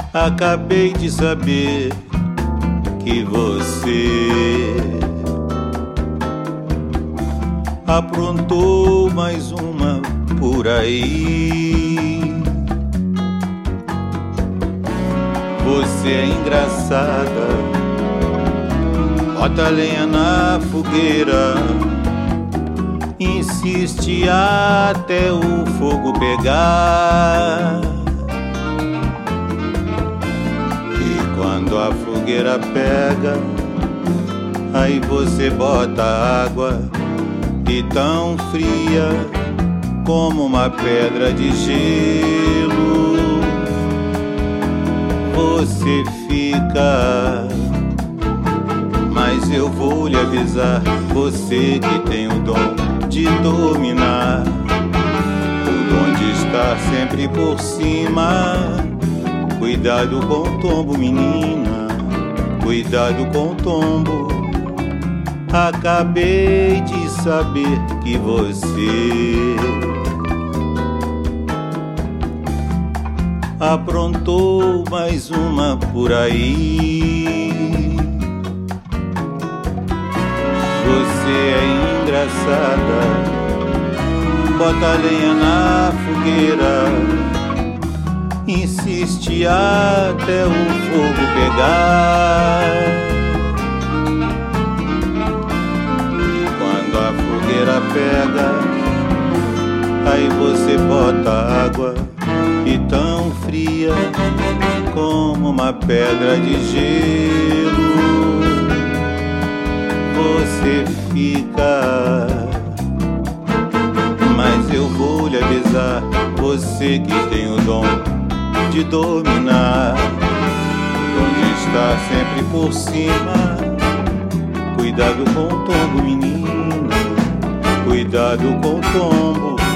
Acabei de saber que você aprontou mais uma por aí. Você é engraçada, bota lenha na fogueira, insiste até o fogo pegar. E quando a fogueira pega, aí você bota água, e tão fria como uma pedra de gelo você fica. Mas eu vou lhe avisar, você que tem o dom de dominar, o dom de estar sempre por cima. Cuidado com o tombo, menina, cuidado com o tombo. Acabei de saber que você aprontou mais uma por aí. Você é engraçada, bota lenha na fogueira, insiste até o fogo pegar. E quando a fogueira pega, aí você bota água, e tão fria como uma pedra de gelo você fica. Mas eu vou lhe avisar, você que tem o dom de dominar, onde está sempre por cima. Cuidado com o tombo, menina, cuidado com o tombo.